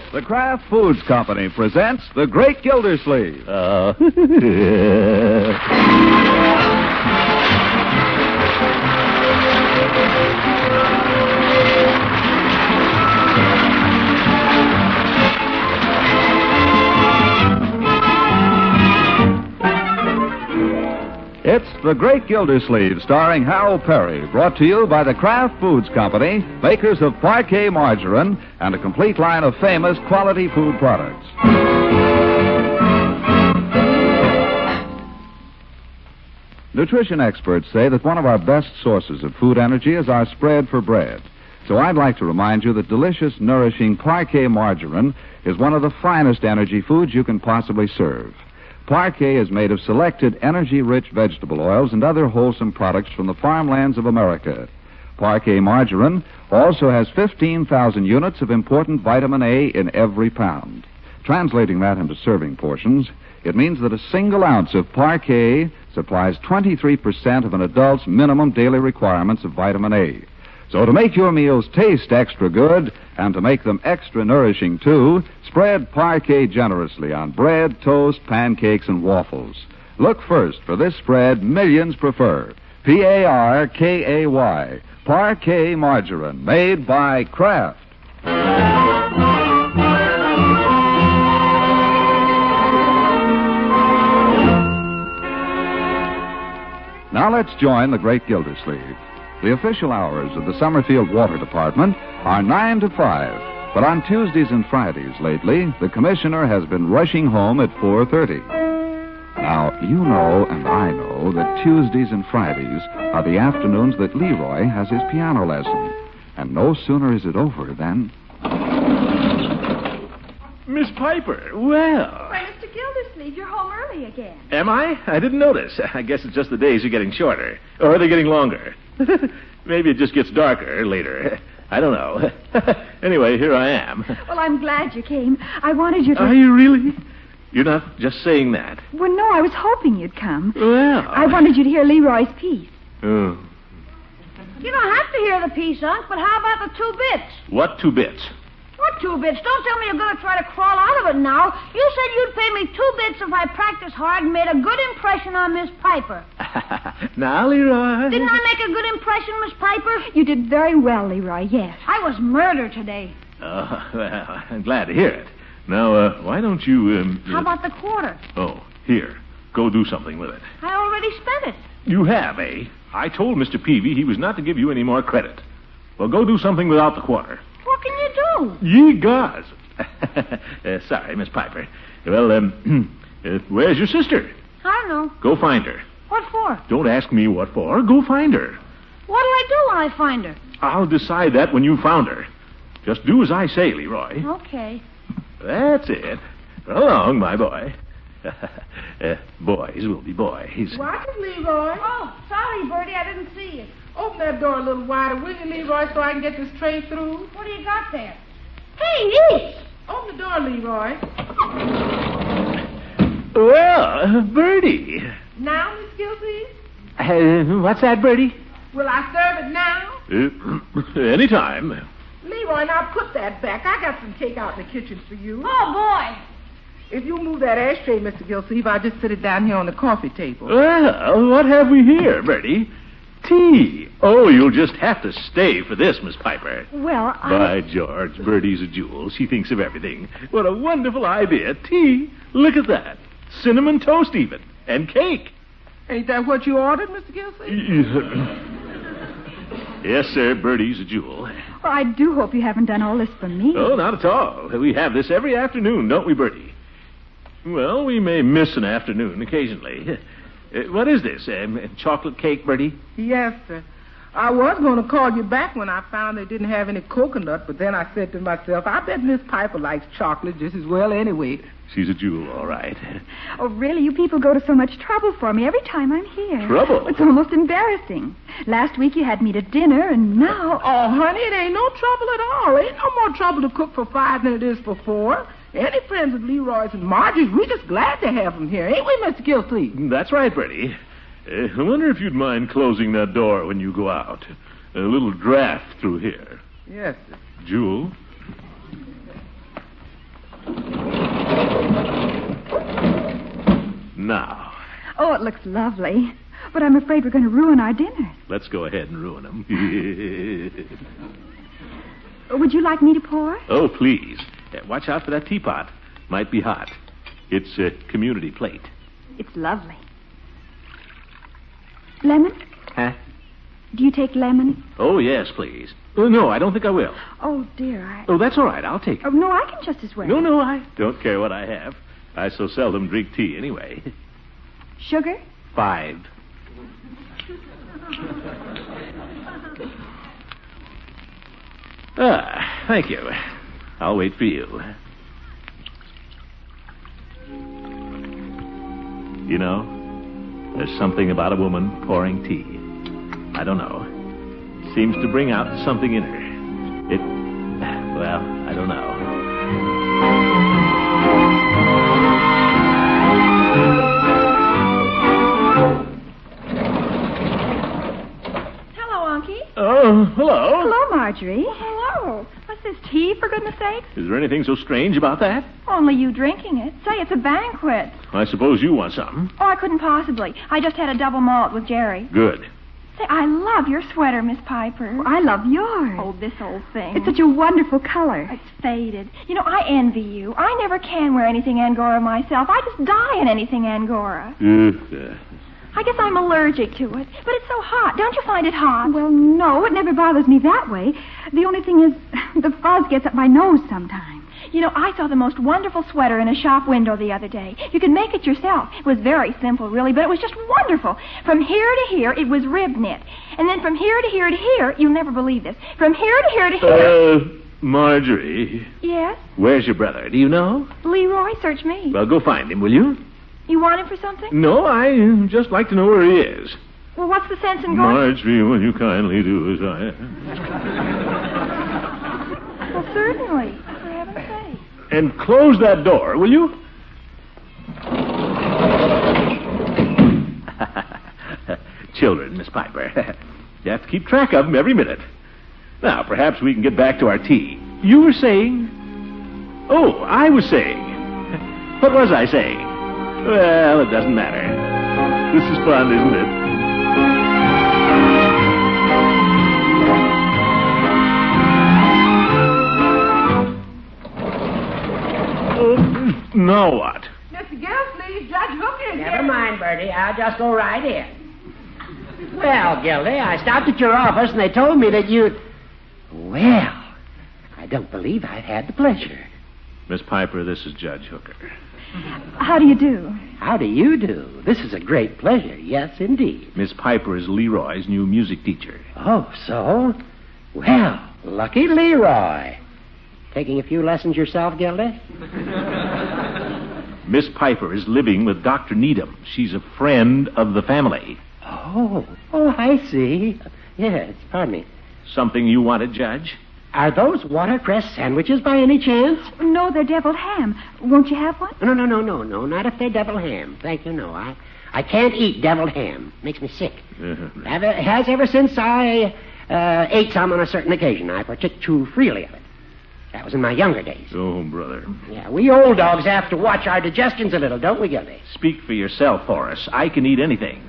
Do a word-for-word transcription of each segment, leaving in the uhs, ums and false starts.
The Kraft Foods Company presents The Great Gildersleeve. Uh. It's The Great Gildersleeve, starring Harold Perry, brought to you by the Kraft Foods Company, makers of Parquet margarine and a complete line of famous quality food products. Nutrition experts say that one of our best sources of food energy is our spread for bread. So I'd like to remind you that delicious, nourishing Parquet margarine is one of the finest energy foods you can possibly serve. Parquet is made of selected energy-rich vegetable oils and other wholesome products from the farmlands of America. Parquet margarine also has fifteen thousand units of important vitamin A in every pound. Translating that into serving portions, it means that a single ounce of Parquet supplies twenty-three percent of an adult's minimum daily requirements of vitamin A. So to make your meals taste extra good and to make them extra nourishing, too, spread Parquet generously on bread, toast, pancakes, and waffles. Look first for this spread millions prefer. P A R K A Y. Parquet margarine, made by Kraft. Now let's join the Great Gildersleeve. The official hours of the Summerfield Water Department are nine to five, but on Tuesdays and Fridays lately, the commissioner has been rushing home at four thirty. Now, you know and I know that Tuesdays and Fridays are the afternoons that Leroy has his piano lesson, and no sooner is it over than... Miss Piper, well... Why, Mister Gildersleeve, you're home early again. Am I? I didn't notice. I guess it's just the days are getting shorter. Or are they getting longer? Maybe it just gets darker later. I don't know. Anyway, here I am. Well, I'm glad you came. I wanted you to... Are you really? You're not just saying that? Well, no, I was hoping you'd come. Well... I wanted you to hear Leroy's piece. Oh. You don't have to hear the piece, Unc, but how about the two bits? What two bits? What two bits? Don't tell me you're going to try to crawl out of it now. You said you'd pay me two bits if I practiced hard and made a good impression on Miss Piper. Now, Leroy. Didn't I make a good impression, Miss Piper? You did very well, Leroy, yes. I was murdered today. Oh, well, I'm glad to hear it. Now, uh, why don't you... Um, How about the quarter? Oh, here. Go do something with it. I already spent it. You have, eh? I told Mister Peavy he was not to give you any more credit. Well, go do something without the quarter. What can you do? Ye gods. uh, sorry, Miss Piper. Well, um, uh, where's your sister? I don't know. Go find her. What for? Don't ask me what for. Go find her. What'll I do when I find her? I'll decide that when you found her. Just do as I say, Leroy. Okay. That's it. Run along, my boy. uh, boys will be boys. Watch it, Leroy. Oh, sorry, Bertie, I didn't see you. Open that door a little wider, will you, Leroy, so I can get this train through? What do you got there? Hey, East! Open the door, Leroy. Well, Bertie. Now, Miss Gilsey? Uh, what's that, Bertie? Will I serve it now? Uh, anytime. Leroy, now put that back. I got some takeout in the kitchen for you. Oh, boy. If you move that ashtray, Mister Gilsey, I'll just sit it down here on the coffee table. Well, what have we here, Bertie? Tea. Oh, you'll just have to stay for this, Miss Piper. Well, I... By George, Bertie's a jewel. She thinks of everything. What a wonderful idea. Tea. Look at that. Cinnamon toast even. And cake. Ain't that what you ordered, Mister Gilsey? Yes, sir. Bertie's a jewel. Well, I do hope you haven't done all this for me. Oh, not at all. We have this every afternoon, don't we, Bertie? Well, we may miss an afternoon occasionally. Uh, what is this? Um, chocolate cake, Bertie? Yes, sir. I was going to call you back when I found they didn't have any coconut, but then I said to myself, I bet Miss Piper likes chocolate just as well anyway. She's a jewel, all right. Oh, really? You people go to so much trouble for me every time I'm here. Trouble? It's almost embarrassing. Last week you had me to dinner, and now... Oh, honey, it ain't no trouble at all. Ain't no more trouble to cook for five than it is for four. Any friends of Leroy's and Margie's, we're just glad to have them here, ain't we, Mister Gilsey? That's right, Bertie. Uh, I wonder if you'd mind closing that door when you go out. A little draft through here. Yes, sir. Jewel? Now, Oh, it looks lovely. But I'm afraid we're going to ruin our dinner. let's go ahead and ruin them. Would you like me to pour? Oh, please. Uh, watch out for that teapot. Might be hot. It's a community plate. It's lovely. Lemon? Huh? Do you take lemon? Oh, yes, please. Oh, no, I don't think I will. Oh, dear, I... Oh, that's all right. I'll take it. Oh, no, I can just as well. No, no, I don't care what I have. I so seldom drink tea anyway. Sugar? Five. Ah, thank you. I'll wait for you. You know, there's something about a woman pouring tea. I don't know. Seems to bring out something in her. It, well, I don't know. Hello, Unky. Oh, hello. Hello, Marjorie. Hello. What's this, tea, for goodness sakes? Is there anything so strange about that? Only you drinking it. Say, it's a banquet. I suppose you want something. Oh, I couldn't possibly. I just had a double malt with Jerry. Good. Say, I love your sweater, Miss Piper. I love yours. Oh, this old thing. It's such a wonderful color. It's faded. You know, I envy you. I never can wear anything Angora myself. I just die in anything Angora. Uh, uh, I guess I'm allergic to it. But it's so hot. Don't you find it hot? Well, no, it never bothers me that way. The only thing is, the fuzz gets up my nose sometimes. You know, I saw the most wonderful sweater in a shop window the other day. You could make it yourself. It was very simple, really, but it was just wonderful. From here to here, it was rib knit. And then from here to here to here, you'll never believe this. From here to here to here... uh, Marjorie. Yes? Where's your brother? Do you know? Leroy, search me. Well, go find him, will you? You want him for something? No, I uh, just like to know where he is. Well, what's the sense in going... Marjorie, will you kindly do as I... Well, certainly. For heaven's sake. And close that door, will you? Children, Miss Piper. You have to keep track of them every minute. Now, perhaps we can get back to our tea. You were saying... Oh, I was saying... What was I saying? Well, it doesn't matter. This is fun, isn't it? Now what? Mister Gilsleeve, Judge Hooker is Never here. mind, Bertie. I'll just go right in. Well, Gildy, I stopped at your office and they told me that you'd... Well, I don't believe I've had the pleasure. Miss Piper, this is Judge Hooker. How do you do? How do you do? This is a great pleasure. Yes, indeed. Miss Piper is Leroy's new music teacher. Oh, so? Well, lucky Leroy. Taking a few lessons yourself, Gildy? Miss Piper is living with Doctor Needham. She's a friend of the family. Oh, oh, I see. Yes, pardon me. Something you wanted, Judge? Are those watercress sandwiches by any chance? No, they're deviled ham. Won't you have one? No, no, no, no, no. Not if they're deviled ham. Thank you, no. I, I can't eat deviled ham. Makes me sick. Have, it has ever since I uh, ate some on a certain occasion. I partook too freely of it. That was in my younger days. Oh, brother. Yeah, we old dogs have to watch our digestions a little, don't we, Gildy? Speak for yourself, Horace. I can eat anything.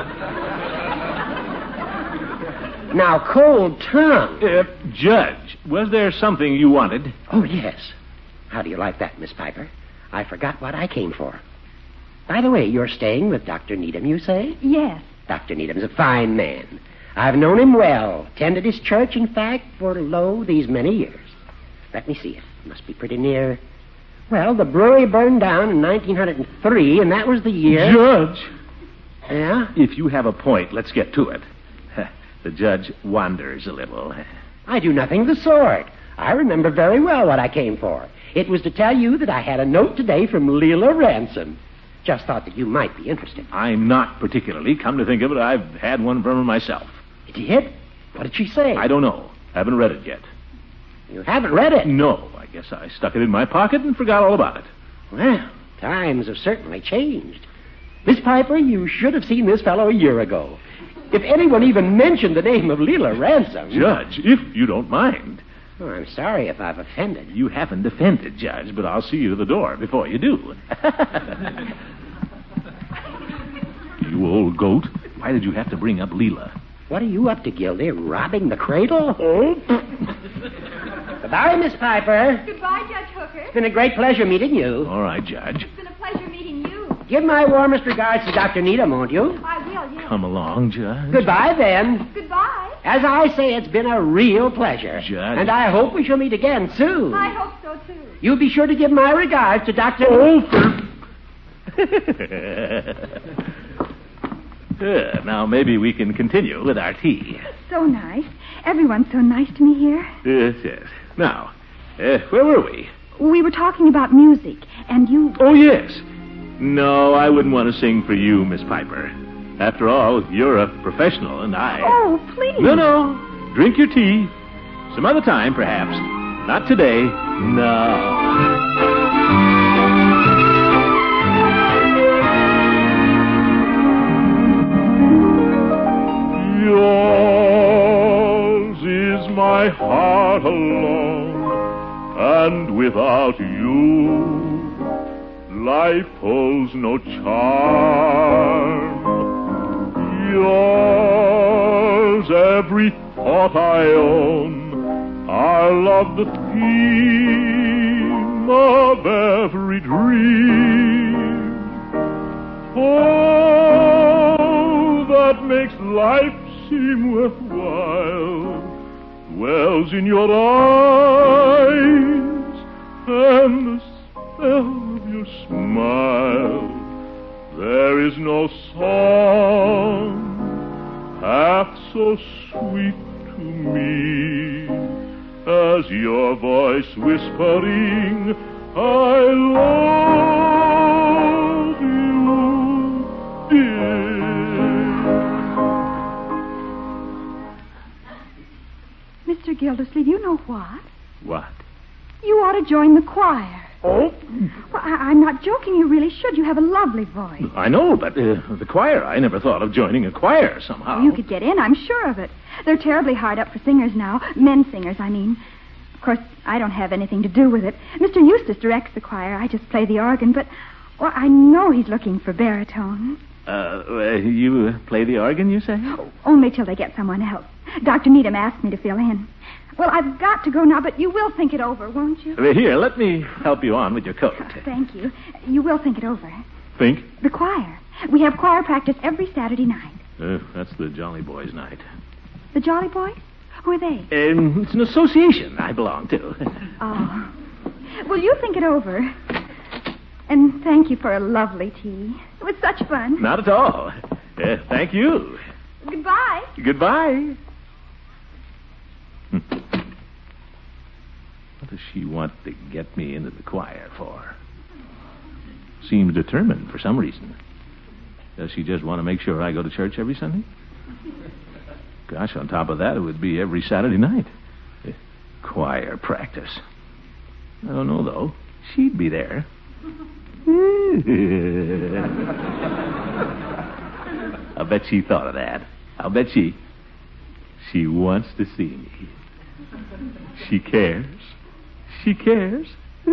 Now, cold tongue. Uh, Judge, was there something you wanted? Oh, yes. How do you like that, Miss Piper? I forgot what I came for. By the way, you're staying with Doctor Needham, you say? Yes. Doctor Needham's a fine man. I've known him well. Tended his church, in fact, for, lo, these many years. Let me see it. Must be pretty near. Well, the brewery burned down in nineteen oh three, and that was the year... Judge! Yeah? If you have a point, let's get to it. The judge wanders a little. I do nothing of the sort. I remember very well what I came for. It was to tell you that I had a note today from Leela Ransom. Just thought that you might be interested. I'm not particularly. Come to think of it, I've had one from her myself. You did? What did she say? I don't know. Haven't read it yet. You haven't read it? No. I guess I stuck it in my pocket and forgot all about it. Well, times have certainly changed. Miss Piper, you should have seen this fellow a year ago. If anyone even mentioned the name of Leela Ransom... Judge, if you don't mind. Oh, I'm sorry if I've offended. You haven't offended, Judge, but I'll see you to the door before you do. You old goat. Why did you have to bring up Leela? What are you up to, Gildy? Robbing the cradle? Oh. Goodbye, Miss Piper. Goodbye, Judge Hooker. It's been a great pleasure meeting you. All right, Judge. It's been a pleasure meeting you. Give my warmest regards to Doctor Needham, won't you? I will, yes. Come along, Judge. Goodbye, then. Goodbye. As I say, it's been a real pleasure. Judge. And I hope we shall meet again soon. I hope so, too. You be sure to give my regards to Doctor Oh, uh, now, maybe we can continue with our tea. So nice. Everyone's so nice to me here. Yes, yes. Now, uh, where were we? We were talking about music, and you... Oh, yes. No, I wouldn't want to sing for you, Miss Piper. After all, you're a professional, and I... Oh, please. No, no. Drink your tea. Some other time, perhaps. Not today. No. Yours is my heart alone, and without you, life holds no charm. Yours, every thought I own, I love the theme of every dream. Oh, that makes life seem worthwhile dwells in your eyes and the spell of your smile. There is no song half so sweet to me as your voice whispering, I love you, dear. Mister Gildersleeve, you know what? What? You ought to join the choir. Oh? Well, I- I'm not joking. You really should. You have a lovely voice. I know, but uh, the choir, I never thought of joining a choir somehow. You could get in, I'm sure of it. They're terribly hard up for singers now. Men singers, I mean. Of course, I don't have anything to do with it. Mister Eustace directs the choir. I just play the organ, but well, I know he's looking for baritone. Uh, uh, you play the organ, you say? Only till they get someone else. Doctor Needham asked me to fill in. Well, I've got to go now, but you will think it over, won't you? Uh, Here, let me help you on with your coat. Thank you. You will think it over. Think? The choir. We have choir practice every Saturday night. Uh, that's the Jolly Boys' night. The Jolly Boys? Who are they? Um, it's an association I belong to. Oh. Well, you think it over. And thank you for a lovely tea. It was such fun. Not at all. Uh, thank you. Goodbye. Goodbye. Hmm. What does she want to get me into the choir for? Seems determined for some reason. Does she just want to make sure I go to church every Sunday? Gosh, on top of that, it would be every Saturday night. Uh, choir practice. I don't know, though. She'd be there. I'll bet she thought of that. I'll bet she... She wants to see me. She cares. She cares.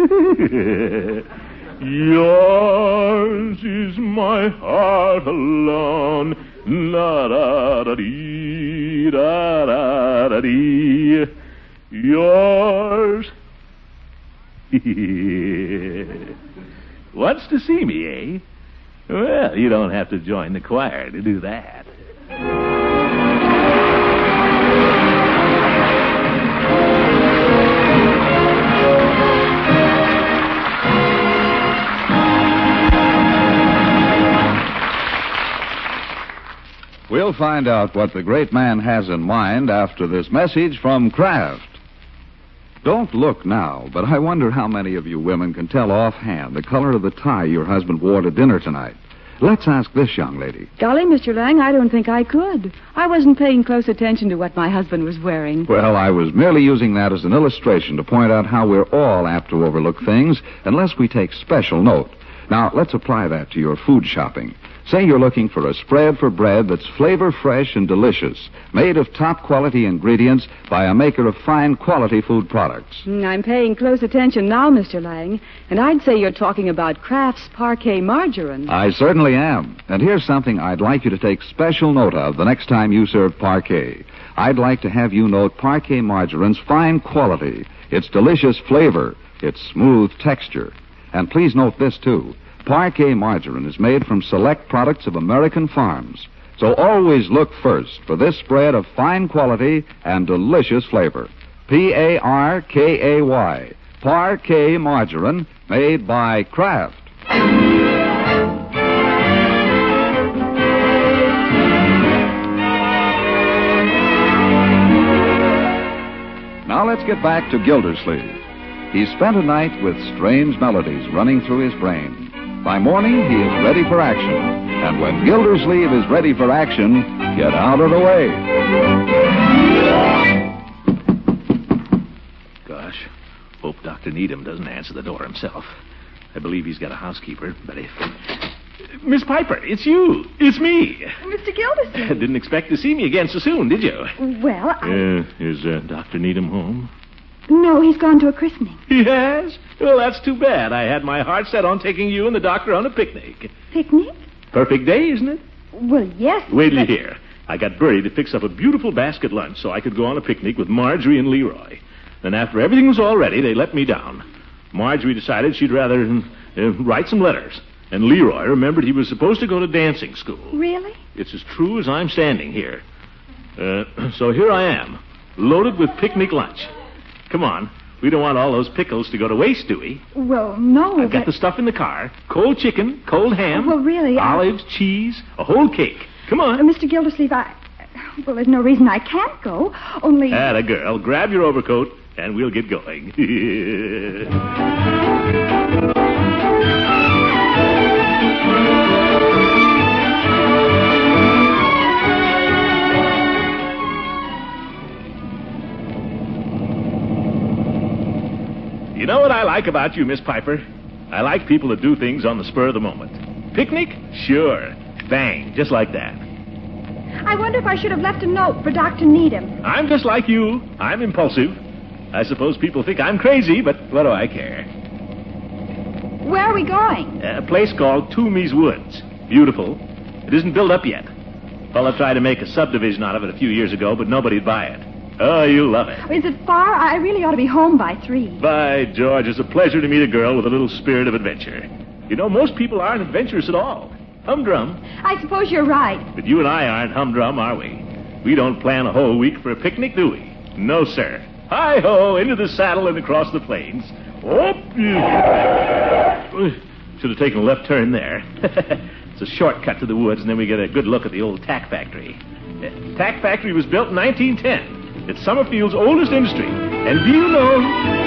Yours is my heart alone. La da da dee da da da dee. Yours. Wants to see me, eh? Well, you don't have to join the choir to do that. We'll find out what the great man has in mind after this message from Kraft. Don't look now, but I wonder how many of you women can tell offhand the color of the tie your husband wore to dinner tonight. Let's ask this young lady. Golly, Mister Lang, I don't think I could. I wasn't paying close attention to what my husband was wearing. Well, I was merely using that as an illustration to point out how we're all apt to overlook things unless we take special note. Now, let's apply that to your food shopping. Say you're looking for a spread for bread that's flavor fresh and delicious, made of top quality ingredients by a maker of fine quality food products. Mm, I'm paying close attention now, Mister Lang, and I'd say you're talking about Kraft's Parquet Margarine. I certainly am. And here's something I'd like you to take special note of the next time you serve Parquet. I'd like to have you note Parquet Margarine's fine quality, its delicious flavor, its smooth texture. And please note this, too. Parquet Margarine is made from select products of American farms. So always look first for this spread of fine quality and delicious flavor. P A R K A Y. Parquet Margarine, made by Kraft. Now let's get back to Gildersleeve. He spent a night with strange melodies running through his brain. By morning, he is ready for action. And when Gildersleeve is ready for action, get out of the way. Gosh, hope Doctor Needham doesn't answer the door himself. I believe he's got a housekeeper, but if... Miss Piper, it's you. It's me. Mister Gildersleeve. Didn't expect to see me again so soon, did you? Well, I... Uh, is uh, Doctor Needham home? No, he's gone to a christening. He has? Well, that's too bad. I had my heart set on taking you and the doctor on a picnic. Picnic? Perfect day, isn't it? Well, yes. Wait till you but- hear. I got Bertie to fix up a beautiful basket lunch so I could go on a picnic with Marjorie and Leroy. Then after everything was all ready, they let me down. Marjorie decided she'd rather uh, write some letters. And Leroy remembered he was supposed to go to dancing school. Really? It's as true as I'm standing here. Uh, so here I am, loaded with picnic lunch. Come on. We don't want all those pickles to go to waste, do we? Well, no, I've got but... the stuff in the car. Cold chicken, cold ham. Well, really, I- Olives, cheese, a whole cake. Come Uh, on. Mister Gildersleeve, I... Well, there's no reason I can't go, only... Atta girl. Grab your overcoat, and we'll get going. You know what I like about you, Miss Piper? I like people that do things on the spur of the moment. Picnic? Sure. Bang. Just like that. I wonder if I should have left a note for Doctor Needham. I'm just like you. I'm impulsive. I suppose people think I'm crazy, but what do I care? Where are we going? A place called Toomey's Woods. Beautiful. It isn't built up yet. Fella tried to make a subdivision out of it a few years ago, but nobody'd buy it. Oh, you'll love it. Is it far? I really ought to be home by three. By George, it's a pleasure to meet a girl with a little spirit of adventure. You know, most people aren't adventurous at all. Humdrum. I suppose you're right. But you and I aren't humdrum, are we? We don't plan a whole week for a picnic, do we? No, sir. Hi-ho, into the saddle and across the plains. Oh, should have taken a left turn there. It's a shortcut to the woods, and then we get a good look at the old tack factory. The tack factory was built in nineteen ten. It's Summerfield's oldest industry. And do you know...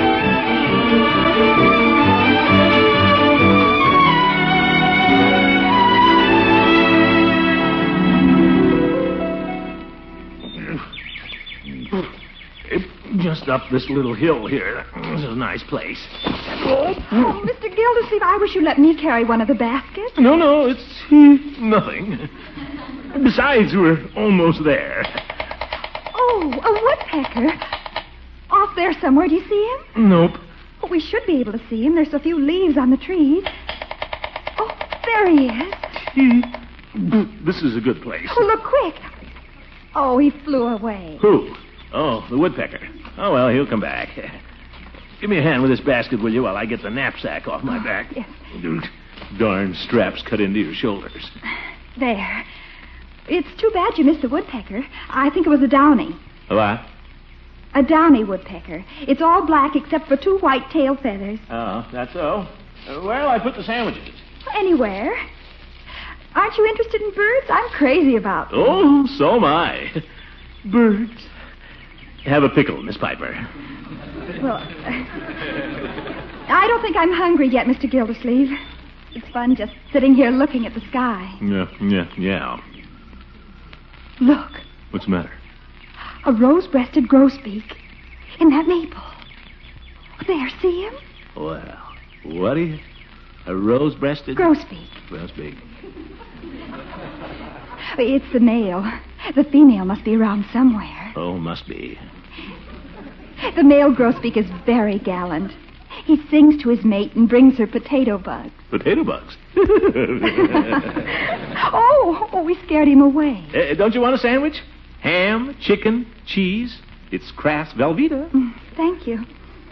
Just up this little hill here. This is a nice place. Oh, Mister Gildersleeve, I wish you'd let me carry one of the baskets. No, no, it's uh, nothing. Besides, we're almost there. Oh, a woodpecker. Off there somewhere. Do you see him? Nope. Oh, we should be able to see him. There's so few leaves on the trees. Oh, there he is. He... This is a good place. Oh, look quick. Oh, he flew away. Who? Oh, the woodpecker. Oh, well, he'll come back. Give me a hand with this basket, will you, while I get the knapsack off my back? Yes. Darn straps cut into your shoulders. There. It's too bad you missed the woodpecker. I think it was a downy. What? A downy woodpecker. It's all black except for two white tail feathers. Oh, that's so. Uh, where'll I put the sandwiches? Anywhere. Aren't you interested in birds? I'm crazy about them. Oh, so am I. Birds. Have a pickle, Miss Piper. Well, I don't think I'm hungry yet, Mister Gildersleeve. It's fun just sitting here looking at the sky. Yeah, yeah, yeah. Look, What's the matter? a rose-breasted grosbeak in that maple. There, see him? Well, what do you... A rose-breasted... Grosbeak. Grosbeak. It's the male. The female must be around somewhere. Oh, must be. The male grosbeak is very gallant. He sings to his mate and brings her potato bugs. Potato bugs? oh, oh, we scared him away. Uh, don't you want a sandwich? Ham, chicken, cheese. It's Kraft's Velveeta. Mm, thank you.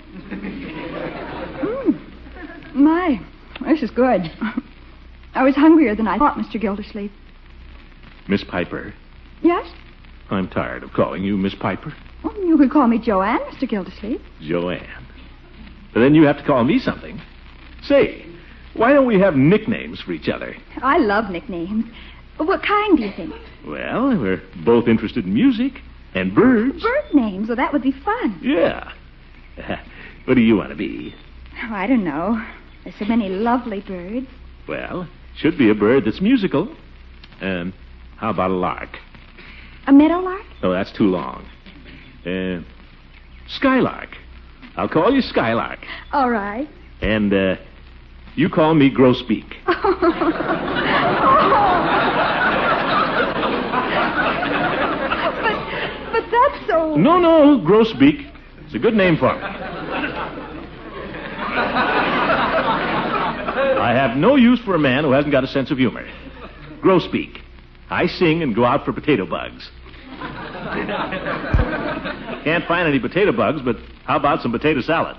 mm. My, this is good. I was hungrier than I thought, Mister Gildersleeve. Miss Piper. Yes? I'm tired of calling you Miss Piper. Oh, you could call me Joanne, Mister Gildersleeve. Joanne. But then you have to call me something. Say, why don't we have nicknames for each other? I love nicknames. What kind do you think? Well, we're both interested in music and birds. Bird names? Well, that would be fun. Yeah. What do you want to be? Oh, I don't know. There's so many lovely birds. Well, should be a bird that's musical. Um, how about a lark? A meadowlark? Oh, that's too long. Uh, skylark. I'll call you Skylark. All right. And, uh, you call me Grosbeak. but, but that's so... No, no, Grosbeak. It's a good name for me. I have no use for a man who hasn't got a sense of humor. Grosbeak. I sing and go out for potato bugs. Can't find any potato bugs, but how about some potato salad?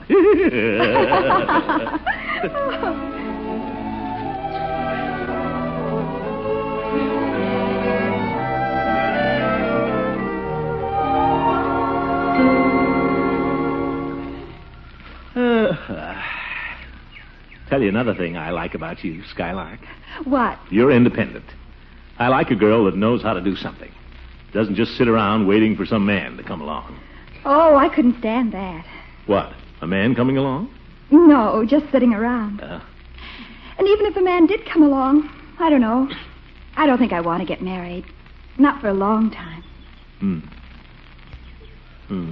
uh, tell you another thing I like about you, Skylark. What? You're independent. I like a girl that knows how to do something. Doesn't just sit around waiting for some man to come along. Oh, I couldn't stand that. What? A man coming along? No, just sitting around. Uh, and even if a man did come along, I don't know. I don't think I want to get married. Not for a long time. Hmm. Hmm.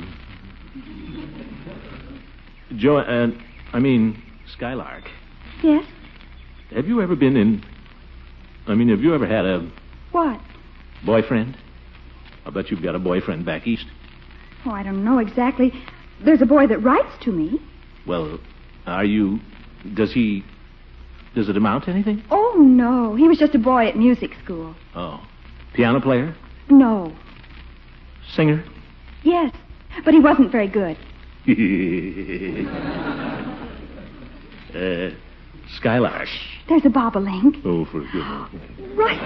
Jo, uh, I mean, Skylark. Yes? Have you ever been in... I mean, have you ever had a... What? Boyfriend? I bet you've got a boyfriend back east. Oh, I don't know exactly. There's a boy that writes to me. Well, are you... Does he... Does it amount to anything? Oh, no. He was just a boy at music school. Oh. Piano player? No. Singer? Yes, but he wasn't very good. uh, Skylark. There's a bobolink. Oh, for goodness. Right.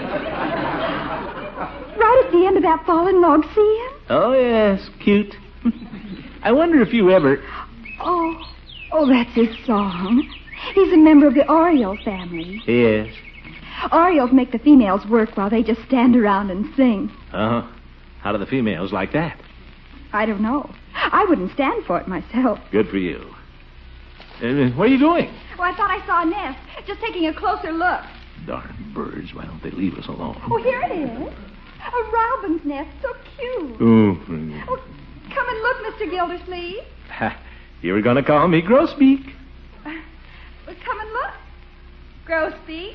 Right at the end of that fallen log. See him? Oh, yes. Cute. I wonder if you ever... Oh, oh, that's his song. He's a member of the Oriole family. Yes. Orioles make the females work while they just stand around and sing. Uh-huh. How do the females like that? I don't know. I wouldn't stand for it myself. Good for you. Uh, what are you doing? Oh, I thought I saw a nest. Just taking a closer look. Darn birds. Why don't they leave us alone? Oh, here it is. A robin's nest. So cute. Oh, oh come and look, Mister Gildersleeve. You were going to call me Grosbeak. Uh, well, come and look. Grosbeak.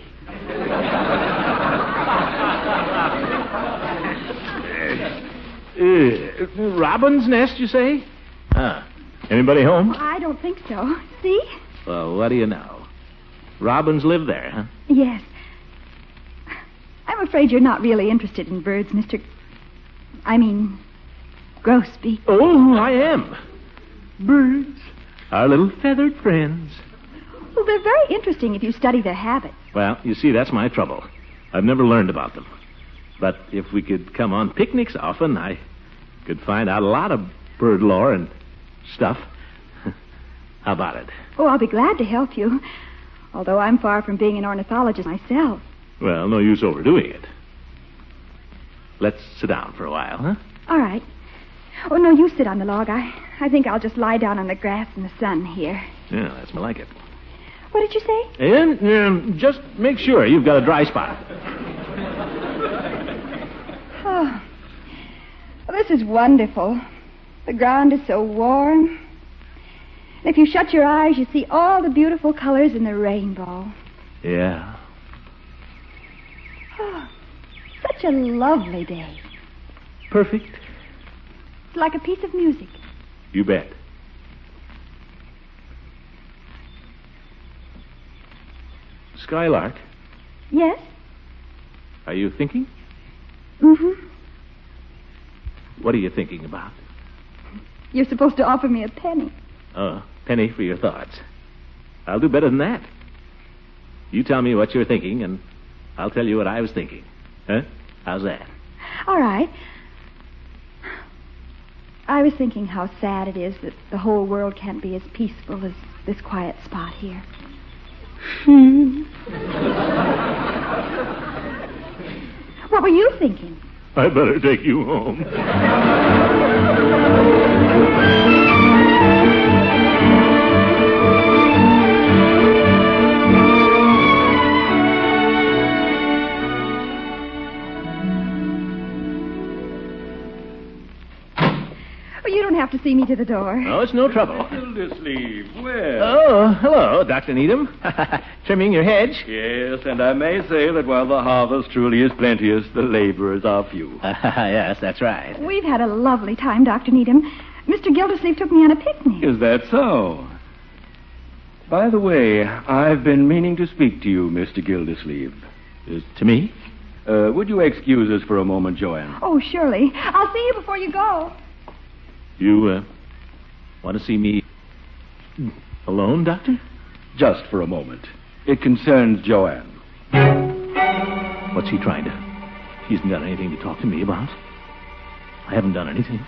uh, robin's nest, you say? Huh. Anybody home? Oh, I don't think so. See? Well, what do you know? Robins live there, huh? Yes. I'm afraid you're not really interested in birds, Mister... I mean, Grosbeak. Oh, I am. Birds, our little feathered friends. Well, they're very interesting if you study their habits. Well, you see, that's my trouble. I've never learned about them. But if we could come on picnics often, I could find out a lot of bird lore and stuff. How about it? Oh, I'll be glad to help you. Although I'm far from being an ornithologist myself. Well, no use overdoing it. Let's sit down for a while, huh? All right. Oh, no, you sit on the log. I, I think I'll just lie down on the grass in the sun here. Yeah, that's me like it. What did you say? And um, just make sure you've got a dry spot. Oh, well, this is wonderful. The ground is so warm. And if you shut your eyes, you see all the beautiful colors in the rainbow. Yeah. Oh, Such a lovely day. Perfect. It's like a piece of music. You bet. Skylark, Yes? are you thinking? Mm-hmm. What are you thinking about? You're supposed to offer me a penny. Oh, penny for your thoughts. I'll do better than that. You tell me what you're thinking, and I'll tell you what I was thinking. Huh? How's that? All right. I was thinking how sad it is that the whole world can't be as peaceful as this quiet spot here. Hmm. What were you thinking? I better take you home. Well, you don't have to see me to the door. Oh, it's no trouble. Gildersleeve, well. Oh, hello, Doctor Needham. Trimming your hedge? Yes, and I may say that while the harvest truly is plenteous, the laborers are few. Yes, that's right. We've had a lovely time, Doctor Needham. Mister Gildersleeve took me on a picnic. Is that so? By the way, I've been meaning to speak to you, Mister Gildersleeve. Uh, to me? Uh, would you excuse us for a moment, Joanne? Oh, surely. I'll see you before you go. You, uh, want to see me alone, Doctor? Just for a moment. It concerns Joanne. What's he trying to... He hasn't got anything to talk to me about. I haven't done anything.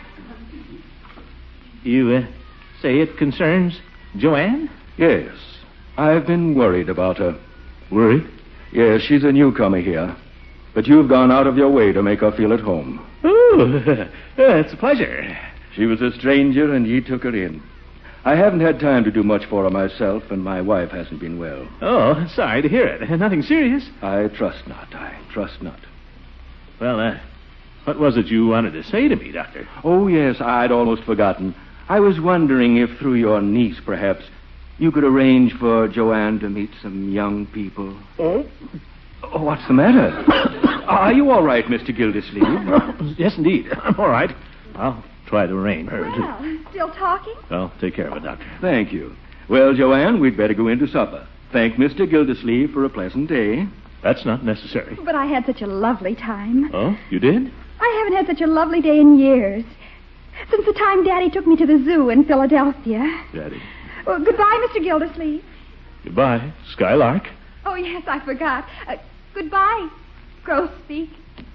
You, uh, say it concerns Joanne? Yes. I've been worried about her. Worried? Yes, she's a newcomer here. But you've gone out of your way to make her feel at home. Oh, it's a pleasure. She was a stranger, and ye took her in. I haven't had time to do much for her myself, and my wife hasn't been well. Oh, sorry to hear it. Nothing serious. I trust not. I trust not. Well, uh, what was it you wanted to say to me, Doctor? Oh, yes, I'd almost forgotten. I was wondering if, through your niece, perhaps, you could arrange for Joanne to meet some young people. Oh? Oh, what's the matter? Are you all right, Mister Gildersleeve? Yes, indeed. I'm all right. I'll try to arrange her to... Well, still talking? Well, take care of it, Doctor. Thank you. Well, Joanne, we'd better go in to supper. Thank Mister Gildersleeve for a pleasant day. That's not necessary. But I had such a lovely time. Oh, you did? I haven't had such a lovely day in years. Since the time Daddy took me to the zoo in Philadelphia. Daddy. Well, goodbye, Mister Gildersleeve. Goodbye, Skylark. Oh, yes, I forgot. Uh, goodbye, Grosbeak.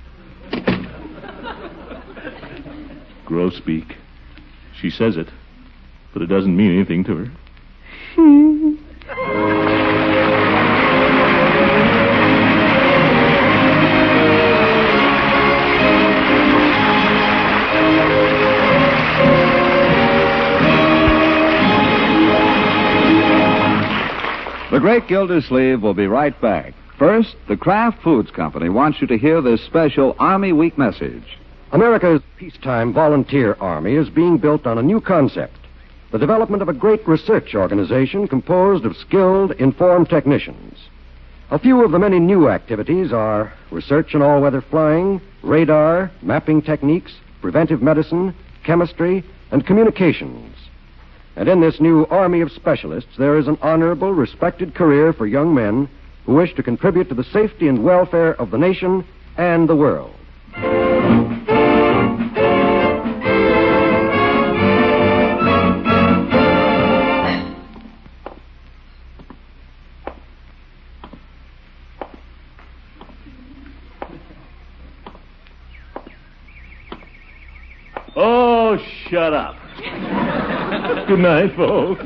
Grosbeak. She says it, but it doesn't mean anything to her. Hmm. The Great Gildersleeve will be right back. First, the Kraft Foods Company wants you to hear this special Army Week message. America's peacetime volunteer army is being built on a new concept, the development of a great research organization composed of skilled, informed technicians. A few of the many new activities are research in all-weather flying, radar, mapping techniques, preventive medicine, chemistry, and communications. And in this new army of specialists, there is an honorable, respected career for young men who wish to contribute to the safety and welfare of the nation and the world. Oh, shut up. Good night, folks.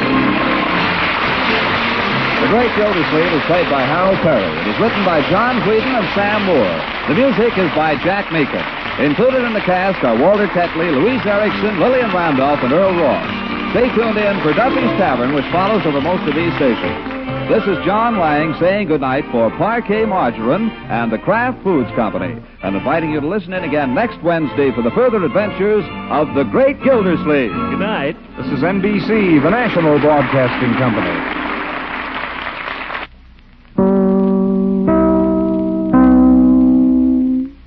The Great Gildersleeve is played by Harold Perry. It is written by John Whedon and Sam Moore. The music is by Jack Meekin. Included in the cast are Walter Tetley, Louise Erickson, Lillian Randolph, and Earl Ross. Stay tuned in for Duffy's Tavern, which follows over most of these stations. This is John Lang saying goodnight for Parquet Margarine and the Kraft Foods Company, and inviting you to listen in again next Wednesday for the further adventures of the Great Gildersleeve. Good night. This is N B C, the national broadcasting company.